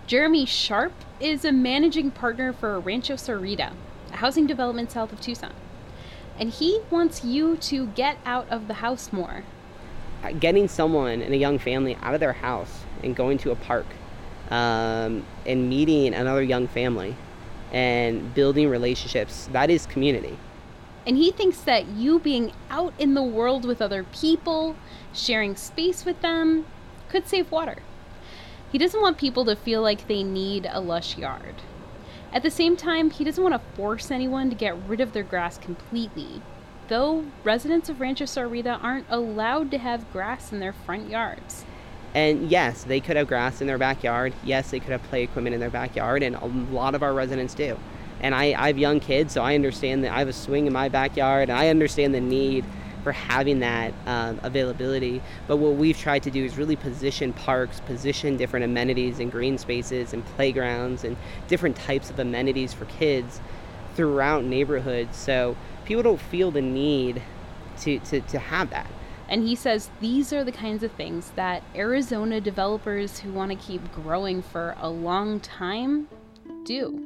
Jeremy Sharp is a managing partner for Rancho Sarita, a housing development south of Tucson. And he wants you to get out of the house more. Getting someone in a young family out of their house and going to a park and meeting another young family and building relationships, that is community. And he thinks that you being out in the world with other people, sharing space with them, could save water. He doesn't want people to feel like they need a lush yard. At the same time, he doesn't want to force anyone to get rid of their grass completely, though residents of Rancho Sarita aren't allowed to have grass in their front yards. And yes, they could have grass in their backyard. Yes, they could have play equipment in their backyard, and a lot of our residents do. And I have young kids, so I understand that I have a swing in my backyard, and I understand the need for having that availability. But what we've tried to do is really position parks, position different amenities and green spaces and playgrounds and different types of amenities for kids throughout neighborhoods, so people don't feel the need to have that. And he says these are the kinds of things that Arizona developers who want to keep growing for a long time do.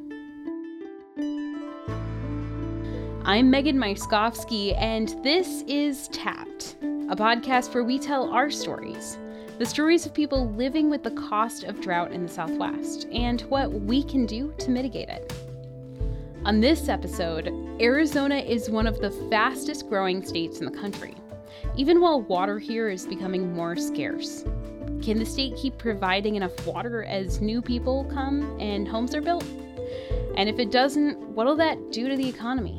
I'm Megan Myskowski, and this is Tapped, a podcast where we tell our stories, the stories of people living with the cost of drought in the Southwest, and what we can do to mitigate it. On this episode, Arizona is one of the fastest growing states in the country, even while water here is becoming more scarce. Can the state keep providing enough water as new people come and homes are built? And if it doesn't, what'll that do to the economy?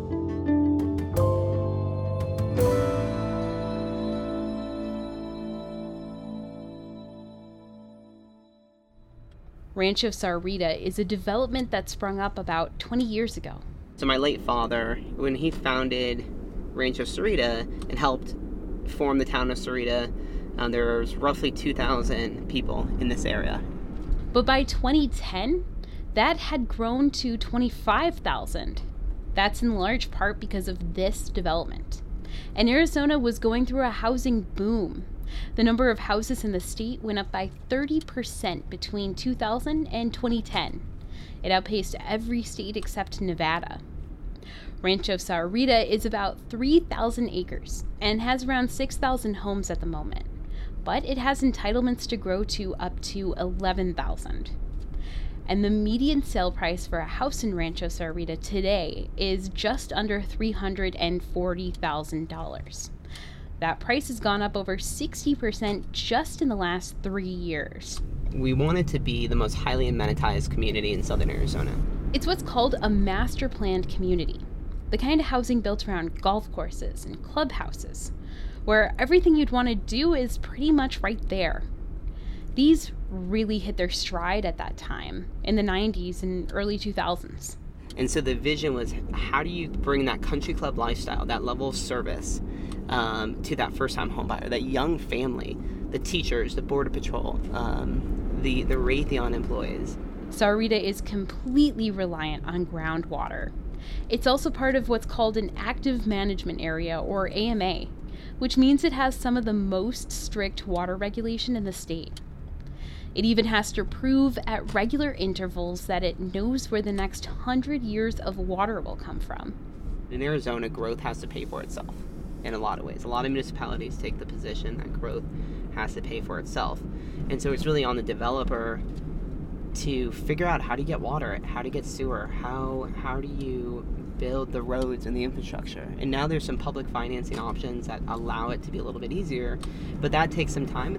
Rancho Sarita is a development that sprung up about 20 years ago. So my late father, when he founded Rancho Sarita and helped form the town of Sarita, there was roughly 2,000 people in this area. But by 2010, that had grown to 25,000. That's in large part because of this development. And Arizona was going through a housing boom. The number of houses in the state went up by 30% between 2000 and 2010. It outpaced every state except Nevada. Rancho Sarita is about 3,000 acres and has around 6,000 homes at the moment, but it has entitlements to grow to up to 11,000. And the median sale price for a house in Rancho Sarita today is just under $340,000. That price has gone up over 60% just in the last 3 years. We wanted to be the most highly amenitized community in southern Arizona. It's what's called a master planned community, the kind of housing built around golf courses and clubhouses, where everything you'd want to do is pretty much right there. These really hit their stride at that time, in the 90s and early 2000s. And so the vision was, how do you bring that country club lifestyle, that level of service, to that first-time homebuyer, that young family, the teachers, the Border Patrol, the Raytheon employees. Sarita is completely reliant on groundwater. It's also part of what's called an active management area, or AMA, which means it has some of the most strict water regulation in the state. It even has to prove at regular intervals that it knows where the next 100 years of water will come from. In Arizona, growth has to pay for itself in a lot of ways. A lot of municipalities take the position that growth has to pay for itself. And so it's really on the developer to figure out how to get water, how to get sewer, how do you build the roads and the infrastructure. And now there's some public financing options that allow it to be a little bit easier, but that takes some time.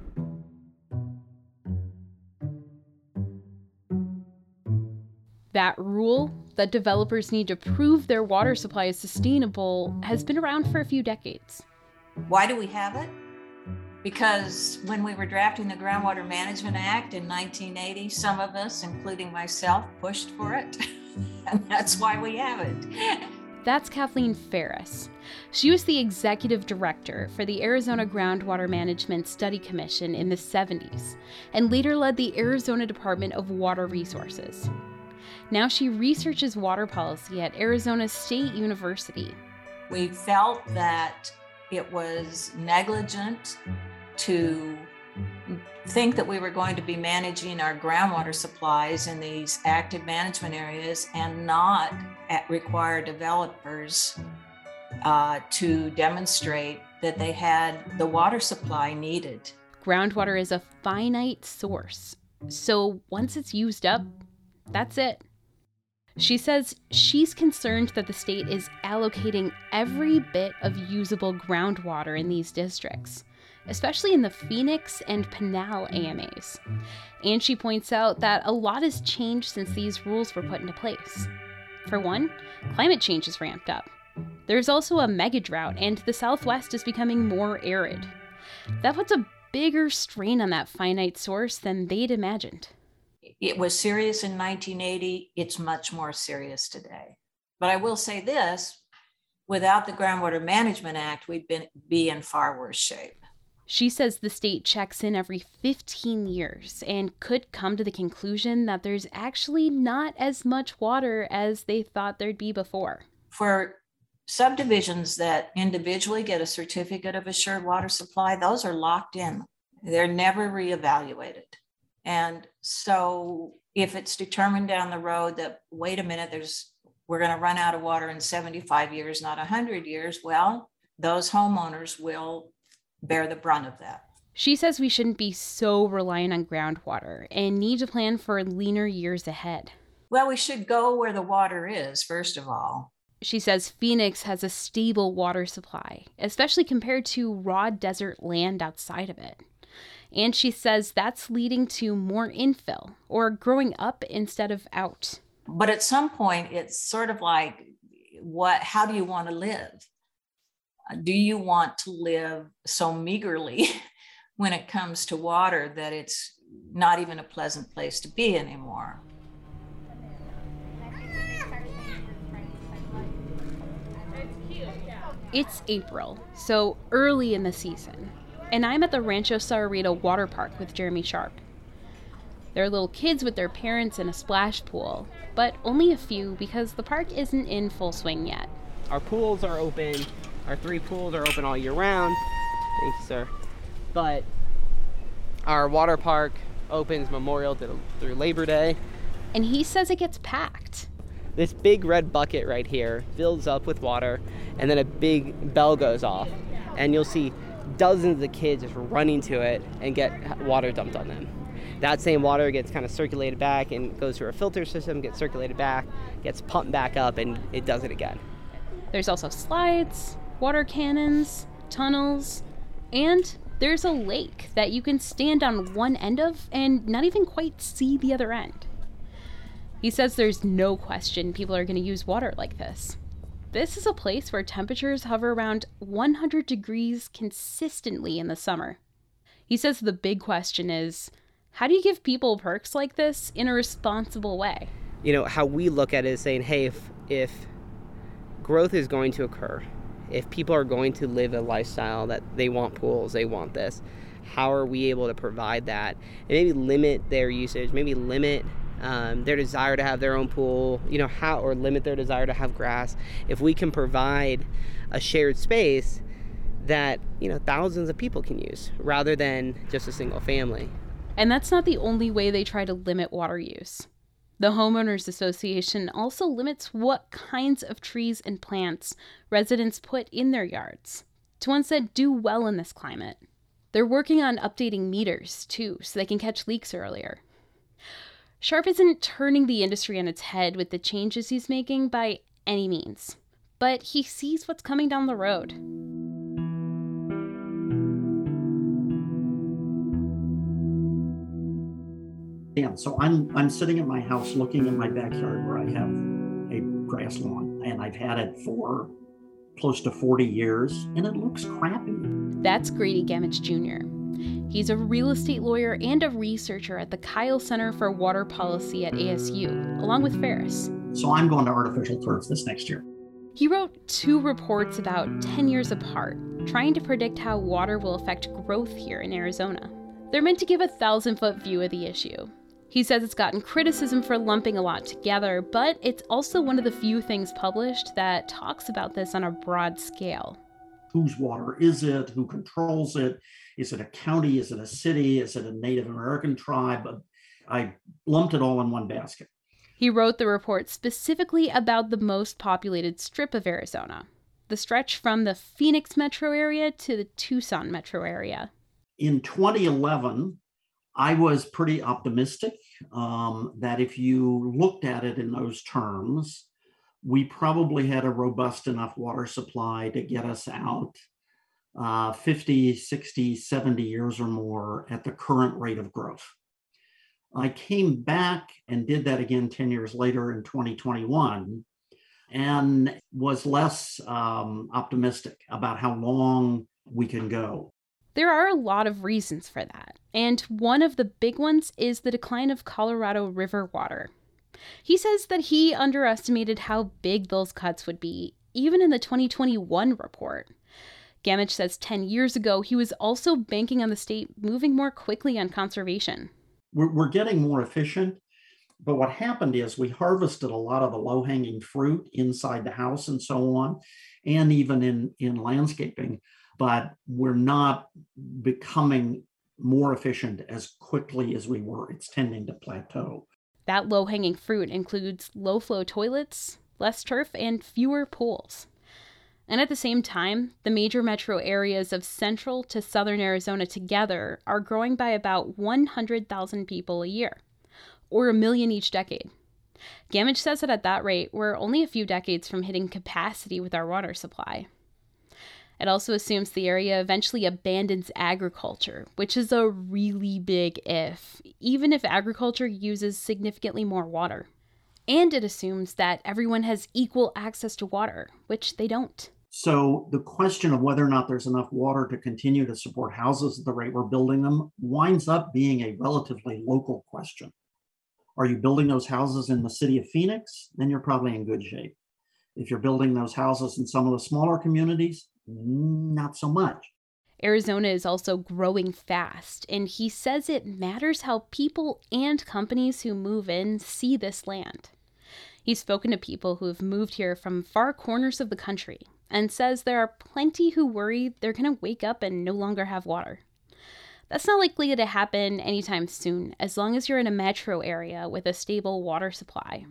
That rule that developers need to prove their water supply is sustainable has been around for a few decades. Why do we have it? Because when we were drafting the Groundwater Management Act in 1980, some of us, including myself, pushed for it. And that's why we have it. That's Kathleen Ferris. She was the executive director for the Arizona Groundwater Management Study Commission in the 70s, and later led the Arizona Department of Water Resources. Now she researches water policy at Arizona State University. We felt that it was negligent to think that we were going to be managing our groundwater supplies in these active management areas and not require developers to demonstrate that they had the water supply needed. Groundwater is a finite source, so once it's used up, that's it. She says she's concerned that the state is allocating every bit of usable groundwater in these districts, especially in the Phoenix and Pinal AMAs. And she points out that a lot has changed since these rules were put into place. For one, climate change has ramped up. There's also a mega drought, and the Southwest is becoming more arid. That puts a bigger strain on that finite source than they'd imagined. It was serious in 1980. It's much more serious today. But I will say this, without the Groundwater Management Act, we'd be in far worse shape. She says the state checks in every 15 years and could come to the conclusion that there's actually not as much water as they thought there'd be before. For subdivisions that individually get a certificate of assured water supply, those are locked in. They're never reevaluated. And so if it's determined down the road that, wait a minute, we're going to run out of water in 75 years, not 100 years, well, those homeowners will bear the brunt of that. She says we shouldn't be so reliant on groundwater and need to plan for leaner years ahead. Well, we should go where the water is, first of all. She says Phoenix has a stable water supply, especially compared to raw desert land outside of it. And she says that's leading to more infill, or growing up instead of out. But at some point, it's sort of like, how do you want to live? Do you want to live so meagerly when it comes to water that it's not even a pleasant place to be anymore? It's April, so early in the season, and I'm at the Rancho Sahuarita Water Park with Jeremy Sharp. There are little kids with their parents in a splash pool, but only a few because the park isn't in full swing yet. Our pools are open. Our 3 pools are open all year round. Thank you, sir. But our water park opens Memorial through Labor Day. And he says it gets packed. This big red bucket right here fills up with water, and then a big bell goes off, and you'll see dozens of kids just running to it and get water dumped on them. That same water gets kind of circulated back and goes through a filter system, gets circulated back, gets pumped back up, and it does it again. There's also slides, water cannons, tunnels, and there's a lake that you can stand on one end of and not even quite see the other end. He says there's no question people are going to use water like this. This is a place where temperatures hover around 100 degrees consistently in the summer. He says the big question is, how do you give people perks like this in a responsible way? You know, how we look at it is saying, hey, if growth is going to occur, if people are going to live a lifestyle that they want pools, they want this, how are we able to provide that? And maybe limit their usage, maybe limit their desire to have their own pool, or limit their desire to have grass. If we can provide a shared space that, thousands of people can use rather than just a single family. And that's not the only way they try to limit water use. The Homeowners Association also limits what kinds of trees and plants residents put in their yards to ones that do well in this climate. They're working on updating meters, too, so they can catch leaks earlier. Sharp isn't turning the industry on its head with the changes he's making by any means, but he sees what's coming down the road. Yeah, so I'm sitting at my house looking in my backyard where I have a grass lawn, and I've had it for close to 40 years, and it looks crappy. That's Grady Gamage Jr. He's a real estate lawyer and a researcher at the Kyle Center for Water Policy at ASU, along with Ferris. So I'm going to artificial turf this next year. He wrote 2 reports about 10 years apart, trying to predict how water will affect growth here in Arizona. They're meant to give a 1,000-foot view of the issue. He says it's gotten criticism for lumping a lot together, but it's also one of the few things published that talks about this on a broad scale. Whose water is it? Who controls it? Is it a county? Is it a city? Is it a Native American tribe? I lumped it all in one basket. He wrote the report specifically about the most populated strip of Arizona, the stretch from the Phoenix metro area to the Tucson metro area. In 2011, I was pretty optimistic that if you looked at it in those terms, we probably had a robust enough water supply to get us out 50, 60, 70 years or more at the current rate of growth. I came back and did that again 10 years later in 2021 and was less optimistic about how long we can go. There are a lot of reasons for that, and one of the big ones is the decline of Colorado River water. He says that he underestimated how big those cuts would be, even in the 2021 report. Gamage says 10 years ago, he was also banking on the state moving more quickly on conservation. We're getting more efficient, but what happened is we harvested a lot of the low-hanging fruit inside the house and so on, and even in landscaping, but we're not becoming more efficient as quickly as we were. It's tending to plateau. That low-hanging fruit includes low-flow toilets, less turf, and fewer pools. And at the same time, the major metro areas of central to southern Arizona together are growing by about 100,000 people a year, or 1 million each decade. Gamage says that at that rate, we're only a few decades from hitting capacity with our water supply. It also assumes the area eventually abandons agriculture, which is a really big if, even if agriculture uses significantly more water. And it assumes that everyone has equal access to water, which they don't. So the question of whether or not there's enough water to continue to support houses at the rate we're building them winds up being a relatively local question. Are you building those houses in the city of Phoenix? Then you're probably in good shape. If you're building those houses in some of the smaller communities, not so much. Arizona is also growing fast, and he says it matters how people and companies who move in see this land. He's spoken to people who have moved here from far corners of the country and says there are plenty who worry they're going to wake up and no longer have water. That's not likely to happen anytime soon, as long as you're in a metro area with a stable water supply.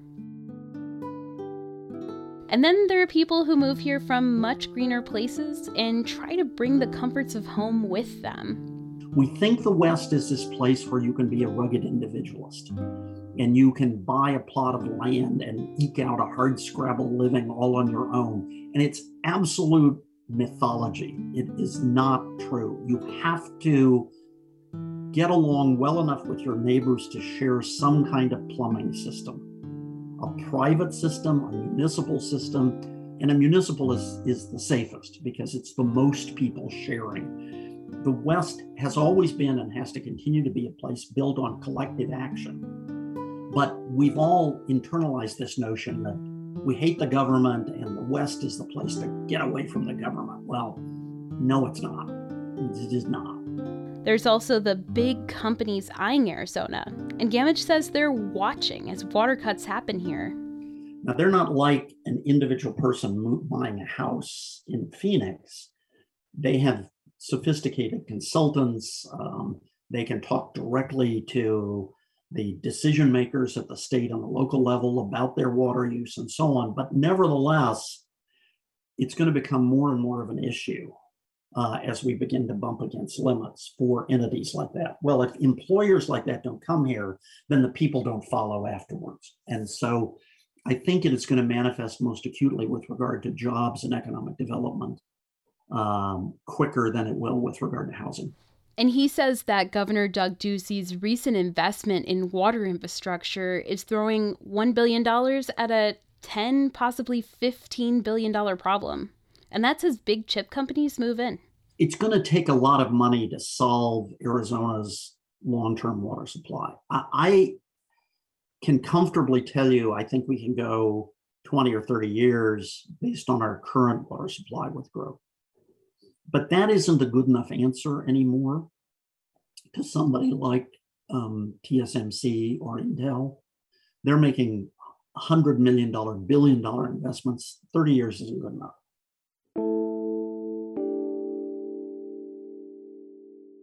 And then there are people who move here from much greener places and try to bring the comforts of home with them. We think the West is this place where you can be a rugged individualist and you can buy a plot of land and eke out a hardscrabble living all on your own. And it's absolute mythology. It is not true. You have to get along well enough with your neighbors to share some kind of plumbing system. A private system, a municipal system, and a municipal is the safest because it's the most people sharing. The West has always been and has to continue to be a place built on collective action. But we've all internalized this notion that we hate the government and the West is the place to get away from the government. Well, no, it's not. It is not. There's also the big companies eyeing Arizona, and Gamage says they're watching as water cuts happen here. Now, they're not like an individual person buying a house in Phoenix. They have sophisticated consultants. They can talk directly to the decision makers at the state and the local level about their water use and so on. But nevertheless, it's going to become more and more of an issue as we begin to bump against limits for entities like that. Well, if employers like that don't come here, then the people don't follow afterwards. And so I think it is going to manifest most acutely with regard to jobs and economic development quicker than it will with regard to housing. And he says that Governor Doug Ducey's recent investment in water infrastructure is throwing $1 billion at a $10, possibly $15 billion problem. And that's as big chip companies move in. It's going to take a lot of money to solve Arizona's long-term water supply. I can comfortably tell you, I think we can go 20 or 30 years based on our current water supply with growth. But that isn't a good enough answer anymore to somebody like TSMC or Intel. They're making $100 million, billion-dollar investments. 30 years isn't good enough.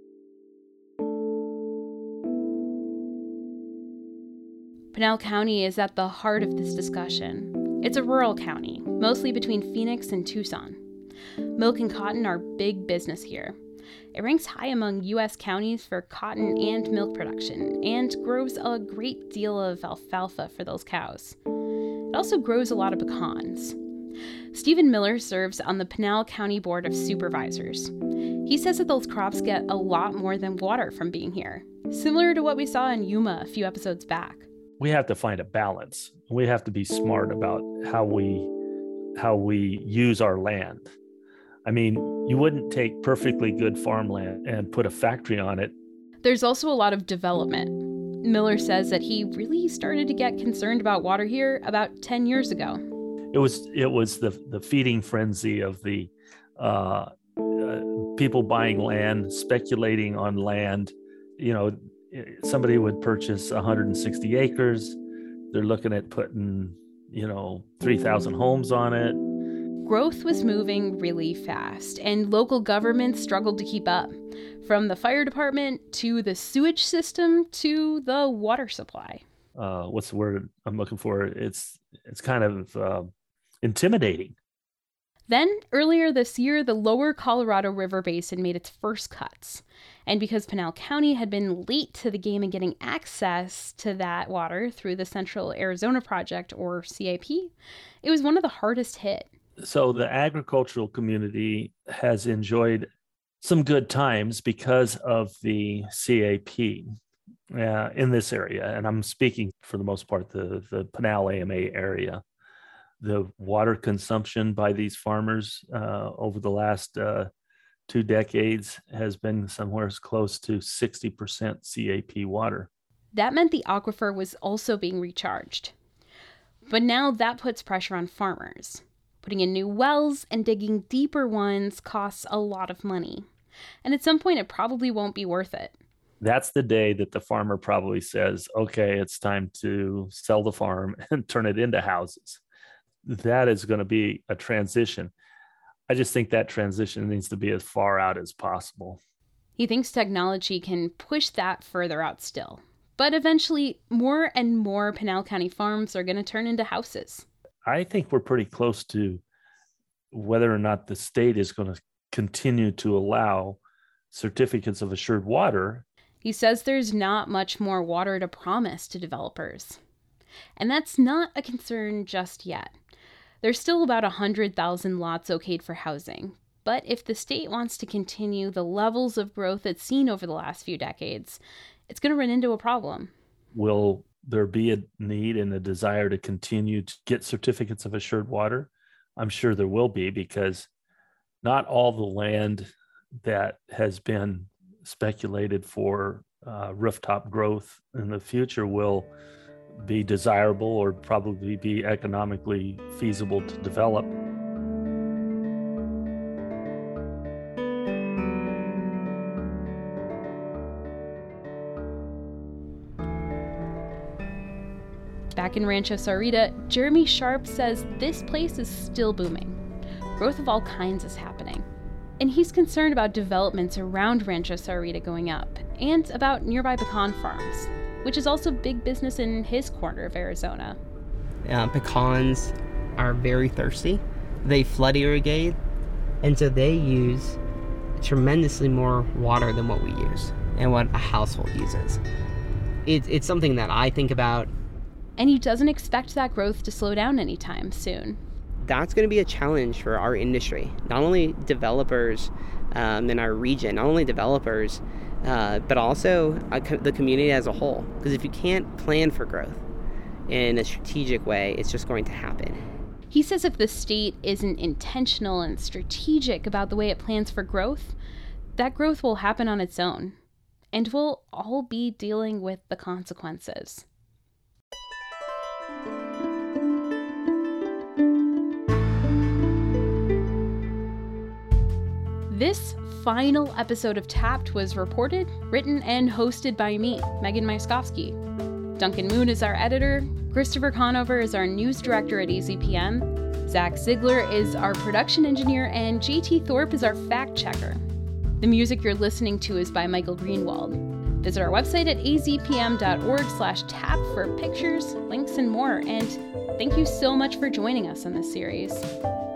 Pinal County is at the heart of this discussion. It's a rural county, mostly between Phoenix and Tucson. Milk and cotton are big business here. It ranks high among U.S. counties for cotton and milk production, and grows a great deal of alfalfa for those cows. It also grows a lot of pecans. Stephen Miller serves on the Pinal County Board of Supervisors. He says that those crops get a lot more than water from being here, similar to what we saw in Yuma a few episodes back. We have to find a balance. We have to be smart about how we use our land. I mean, you wouldn't take perfectly good farmland and put a factory on it. There's also a lot of development. Miller says that he really started to get concerned about water here about 10 years ago. It was the feeding frenzy of the people buying land, speculating on land. You know, somebody would purchase 160 acres. They're looking at putting, 3,000 homes on it. Growth was moving really fast, and local governments struggled to keep up. From the fire department to the sewage system to the water supply. What's the word I'm looking for? It's kind of intimidating. Then, earlier this year, the lower Colorado River Basin made its first cuts. And because Pinal County had been late to the game in getting access to that water through the Central Arizona Project, or CAP, it was one of the hardest hit. So the agricultural community has enjoyed some good times because of the CAP in this area. And I'm speaking for the most part, the Pinal AMA area. The water consumption by these farmers over the last 2 decades has been somewhere as close to 60% CAP water. That meant the aquifer was also being recharged. But now that puts pressure on farmers. Putting in new wells and digging deeper ones costs a lot of money. And at some point, it probably won't be worth it. That's the day that the farmer probably says, okay, it's time to sell the farm and turn it into houses. That is going to be a transition. I just think that transition needs to be as far out as possible. He thinks technology can push that further out still. But eventually, more and more Pinal County farms are going to turn into houses. I think we're pretty close to whether or not the state is going to continue to allow certificates of assured water. He says there's not much more water to promise to developers. And that's not a concern just yet. There's still about 100,000 lots okayed for housing. But if the state wants to continue the levels of growth it's seen over the last few decades, it's going to run into a problem. Will there be a need and a desire to continue to get certificates of assured water? I'm sure there will be, because not all the land that has been speculated for rooftop growth in the future will be desirable or probably be economically feasible to develop. Back in Rancho Sahuarita, Jeremy Sharp says this place is still booming. Growth of all kinds is happening. And he's concerned about developments around Rancho Sahuarita going up, and about nearby pecan farms, which is also big business in his corner of Arizona. Pecans are very thirsty. They flood irrigate, and so they use tremendously more water than what we use and what a household uses. It's something that I think about. And he doesn't expect that growth to slow down anytime soon. That's going to be a challenge for our industry, not only developers in our region, not only developers, but also the community as a whole. Because if you can't plan for growth in a strategic way, it's just going to happen. He says if the state isn't intentional and strategic about the way it plans for growth, that growth will happen on its own. And we'll all be dealing with the consequences. This final episode of Tapped was reported, written, and hosted by me, Megan Myskowski. Duncan Moon is our editor, Christopher Conover is our news director at AZPM, Zach Ziegler is our production engineer, and JT Thorpe is our fact checker. The music you're listening to is by Michael Greenwald. Visit our website at azpm.org/tap for pictures, links, and more. And thank you so much for joining us in this series.